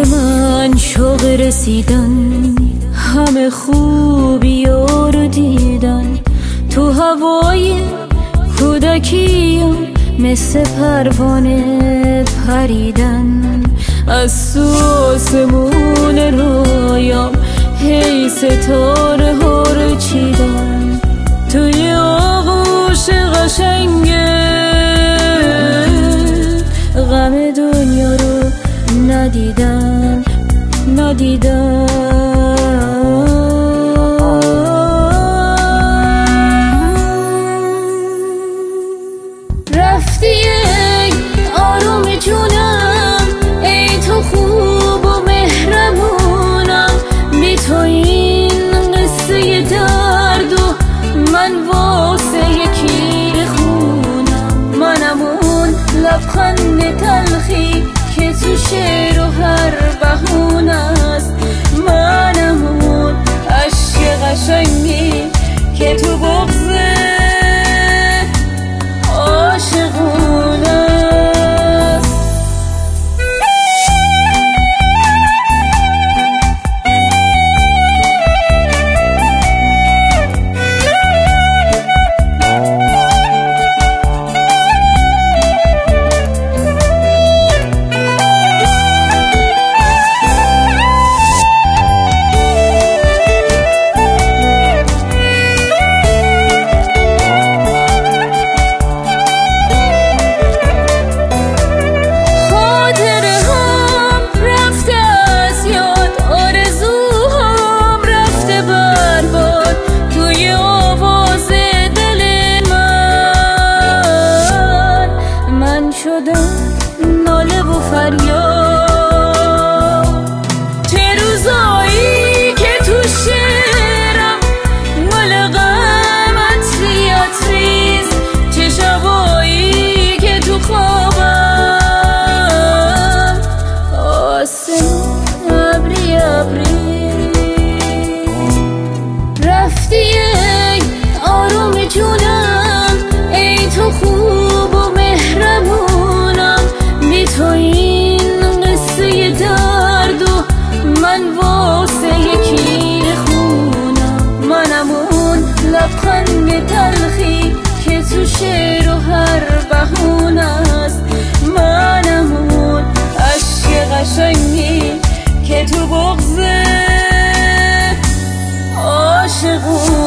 من شوق رسیدن، همه خوبی رو دیدن. تو هوای کودکیم مثل پروانه پریدن. از تو آسمون رویام هی ستاره ها رو چیدن. توی آغوش قشنگه غم دنیا رو ندیدن. رفتی ای آروم جونم، ای تو خوب و مهربونم. بی تو این قصه درد و من واسه یکی خونم. منم اون لبخند تلخی که تو شعر و هر بهونه است. منم اون عشق قشنگی که تو بغض عاشقونه است. ناله و فریاد چه روزایی که تو شعرم مال غمت زیاد ریز. چه شبایی که تو خوابم آسمون ابری ابری. رفتی ای آروم جونم، ای تو خوب و مهربونم. بی تو این قصه درد و من واسه یکی خونم. منم اون لبخند تلخی که تو شعر و هر بهونه است. منم اون عشق قشنگی که تو بغض عاشقونه